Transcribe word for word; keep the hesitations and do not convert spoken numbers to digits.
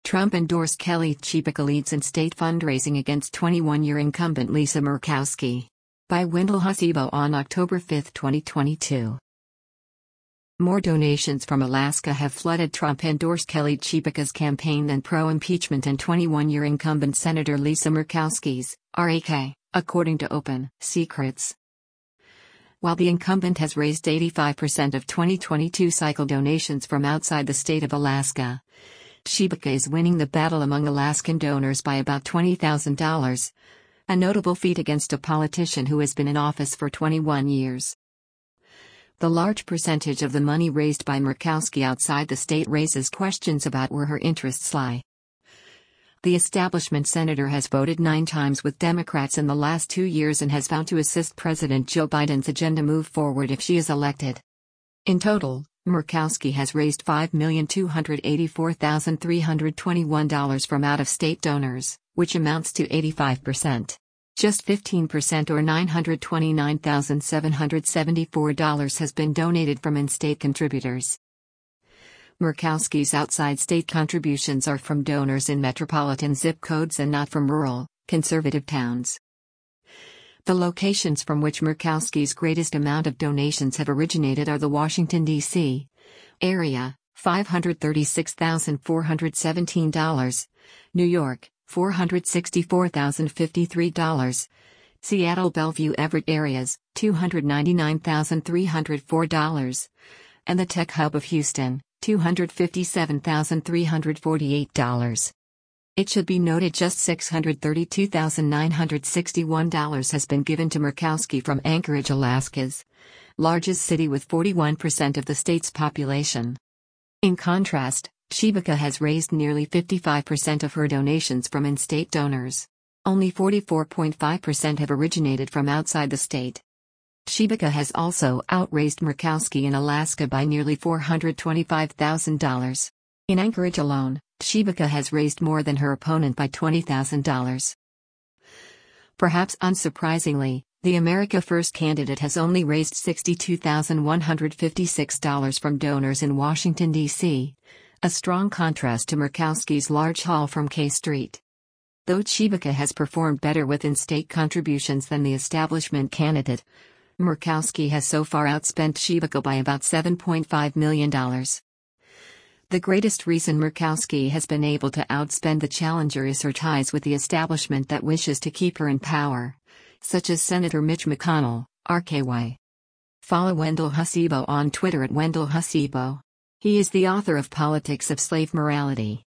Trump endorsed Kelly Tshibaka leads in state fundraising against twenty-one-year incumbent Lisa Murkowski. By Wendell Hussibo on October fifth, twenty twenty-two. More donations from Alaska have flooded Trump-endorsed Kelly Tshibaka's campaign than pro-impeachment and twenty-one-year incumbent Senator Lisa Murkowski's, R A K, according to Open Secrets. While the incumbent has raised eighty-five percent of twenty twenty-two cycle donations from outside the state of Alaska, Tshibaka is winning the battle among Alaskan donors by about twenty thousand dollars, a notable feat against a politician who has been in office for twenty-one years. The large percentage of the money raised by Murkowski outside the state raises questions about where her interests lie. The establishment senator has voted nine times with Democrats in the last two years and has vowed to assist President Joe Biden's agenda move forward if she is elected. In total, Murkowski has raised five million two hundred eighty-four thousand three hundred twenty-one dollars from out-of-state donors, which amounts to eighty-five percent. Just fifteen percent or nine hundred twenty-nine thousand seven hundred seventy-four dollars has been donated from in-state contributors. Murkowski's outside state contributions are from donors in metropolitan zip codes and not from rural, conservative towns. The locations from which Murkowski's greatest amount of donations have originated are the Washington, D C area, five hundred thirty-six thousand four hundred seventeen dollars, New York, four hundred sixty-four thousand fifty-three dollars, Seattle Bellevue Everett areas, two hundred ninety-nine thousand three hundred four dollars, and the Tech Hub of Houston, two hundred fifty-seven thousand three hundred forty-eight dollars. It should be noted just six hundred thirty-two thousand nine hundred sixty-one dollars has been given to Murkowski from Anchorage, Alaska's largest city with forty-one percent of the state's population. In contrast, Tshibaka has raised nearly fifty-five percent of her donations from in-state donors. Only forty-four point five percent have originated from outside the state. Tshibaka has also outraised Murkowski in Alaska by nearly four hundred twenty-five thousand dollars. In Anchorage alone, Tshibaka has raised more than her opponent by twenty thousand dollars. Perhaps unsurprisingly, the America First candidate has only raised sixty-two thousand one hundred fifty-six dollars from donors in Washington, D C, a strong contrast to Murkowski's large haul from K Street. Though Tshibaka has performed better with in-state contributions than the establishment candidate, Murkowski has so far outspent Tshibaka by about seven point five million dollars. The greatest reason Murkowski has been able to outspend the challenger is her ties with the establishment that wishes to keep her in power, such as Senator Mitch McConnell, R K Y. Follow Wendell Hussibo on Twitter at Wendell Hussibo. He is the author of Politics of Slave Morality.